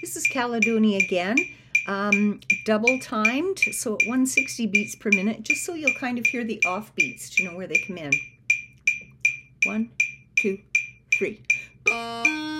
This is Caledonia again, double timed, so at 160 beats per minute, just so you'll kind of hear the off beats to know where they come in. 1, 2, 3.